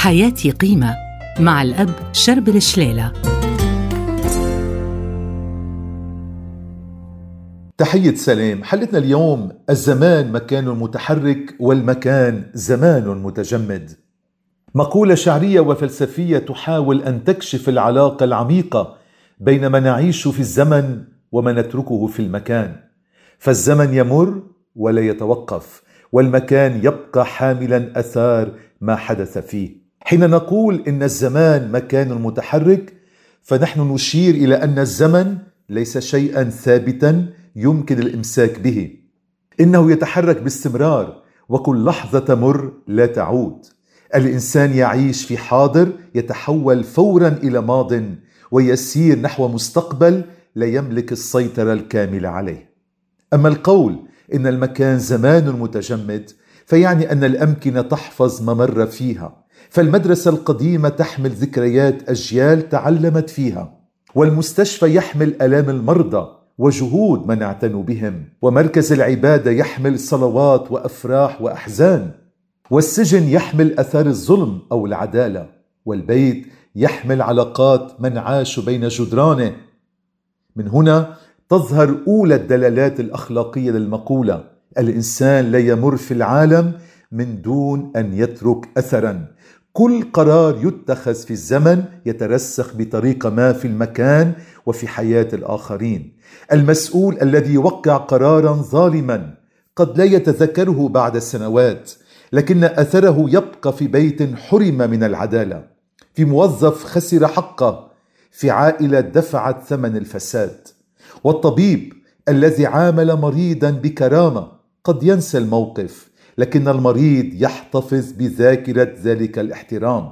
حياتي قيمة مع الأب شربل شليلة. تحية سلام. حلتنا اليوم: الزمان مكان متحرك والمكان زمان متجمد. مقولة شعرية وفلسفية تحاول أن تكشف العلاقة العميقة بين ما نعيش في الزمن وما نتركه في المكان. فالزمن يمر ولا يتوقف، والمكان يبقى حاملا أثار ما حدث فيه. حين نقول إن الزمان مكان متحرك، فنحن نشير إلى أن الزمن ليس شيئا ثابتا يمكن الإمساك به، إنه يتحرك باستمرار، وكل لحظة تمر لا تعود. الإنسان يعيش في حاضر يتحول فورا إلى ماض، ويسير نحو مستقبل لا يملك السيطرة الكاملة عليه. أما القول إن المكان زمان متجمد فيعني أن الأمكنة تحفظ ما مر فيها، فالمدرسة القديمة تحمل ذكريات أجيال تعلمت فيها، والمستشفى يحمل آلام المرضى وجهود من اعتنوا بهم، ومركز العبادة يحمل صلوات وأفراح وأحزان، والسجن يحمل أثار الظلم أو العدالة، والبيت يحمل علاقات من عاش بين جدرانه. من هنا تظهر أولى الدلالات الأخلاقية للمقولة: الإنسان لا يمر في العالم من دون أن يترك أثرا. كل قرار يتخذ في الزمن يترسخ بطريقة ما في المكان وفي حياة الآخرين. المسؤول الذي يوقع قرارا ظالما قد لا يتذكره بعد سنوات، لكن أثره يبقى في بيت حرم من العدالة، في موظف خسر حقه، في عائلة دفعت ثمن الفساد. والطبيب الذي عامل مريضا بكرامة قد ينسى الموقف، لكن المريض يحتفظ بذاكرة ذلك الاحترام.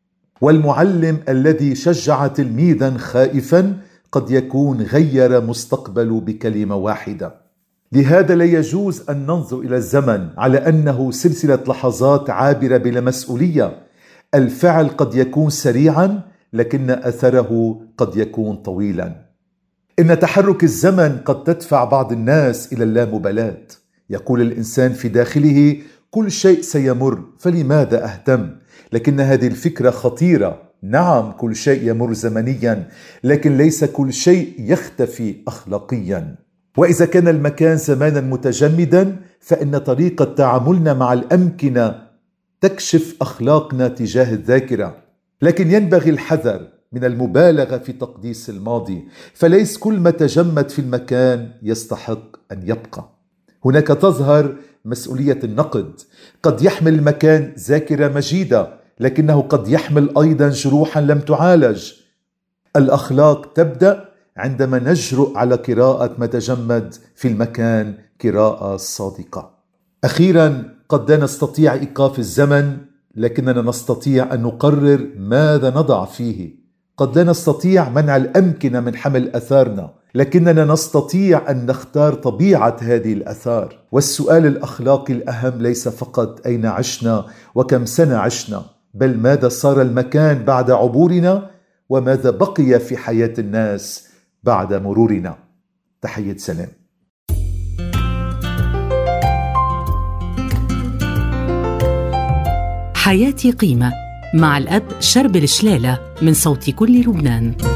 والمعلم الذي شجع تلميذا خائفا قد يكون غير مستقبله بكلمة واحدة. لهذا لا يجوز أن ننظر إلى الزمن على أنه سلسلة لحظات عابرة بلا مسؤولية. الفعل قد يكون سريعا، لكن أثره قد يكون طويلا. إن تحرك الزمن قد تدفع بعض الناس إلى اللامبالاة. يقول الإنسان في داخله: كل شيء سيمر، فلماذا أهتم؟ لكن هذه الفكرة خطيرة. نعم، كل شيء يمر زمنيا، لكن ليس كل شيء يختفي أخلاقيا. وإذا كان المكان زمانا متجمدا، فإن طريقة تعاملنا مع الأمكنة تكشف أخلاقنا تجاه الذاكرة. لكن ينبغي الحذر من المبالغة في تقديس الماضي، فليس كل ما تجمد في المكان يستحق أن يبقى. هناك تظهر مسؤولية النقد. قد يحمل المكان ذاكرة مجيدة، لكنه قد يحمل أيضا جروحا لم تعالج. الأخلاق تبدأ عندما نجرؤ على قراءة ما تجمد في المكان قراءة صادقة. أخيرا، قد لا نستطيع إيقاف الزمن، لكننا نستطيع أن نقرر ماذا نضع فيه. قد لا نستطيع منع الأمكنة من حمل أثارنا، لكننا نستطيع أن نختار طبيعة هذه الأثار. والسؤال الأخلاقي الأهم ليس فقط أين عشنا وكم سنة عشنا، بل ماذا صار المكان بعد عبورنا، وماذا بقي في حياة الناس بعد مرورنا. تحية سلام. حياتي قيمة مع الأب شربل شليلة من صوت كل لبنان.